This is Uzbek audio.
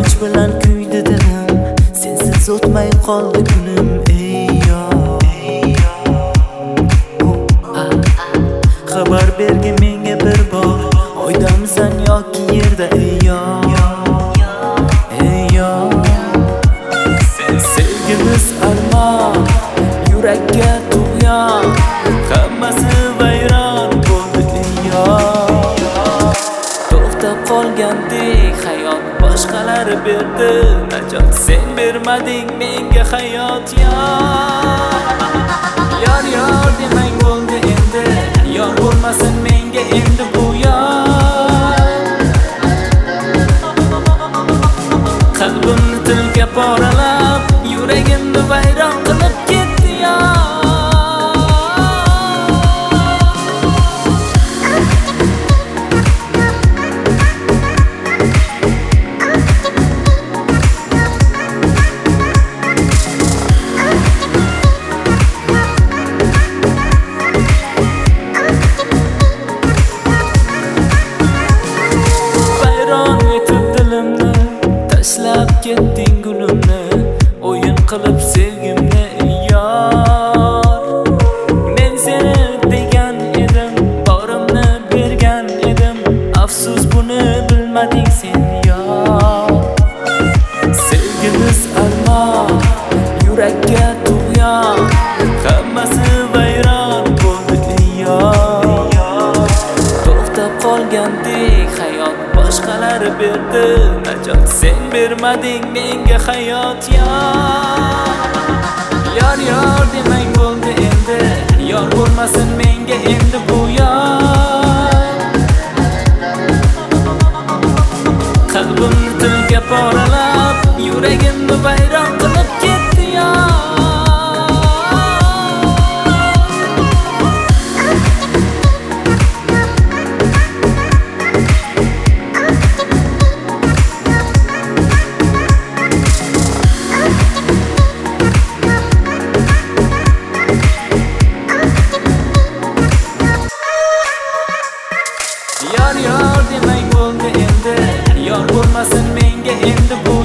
Quyosh bilan kuydi dilim, sensiz o'tmay qoldi kunim. Ey xabar bergin menga bir bor, oydamisan yoki yerda? Sevgimiz armon, yurakka tug'yon, hammasi vayron bo'ldi. To'xtab qolgandek hayot boshqalari berdi najot, sen bermading menga hayot. Yor demang bo'ldi endi, yor bo'lmasin menga endi bu yor. Qalbimni tilga poralab, yuragimni vayron qilib ketdi tashlab ketding gulimni, o'yin qilib sevgimni. Yor, men seni degan edim, borimni bergan edim, afsus buni bilmading sen. Yor, sevgimiz armon, yurakka tug'yon, hammasi vayron bo'ldi. To'xtab qolgandek hayot boshqalari berdi najot, sen bermading menga hayot. Yor demang bo'ldi endi, yor bo'lmasin menga endi bu yor. Qalbimni tilga poralab, yuragimni vayron qilib ketdi Yor demang bo'ldi endi, yor bo'lmasin menga endi bu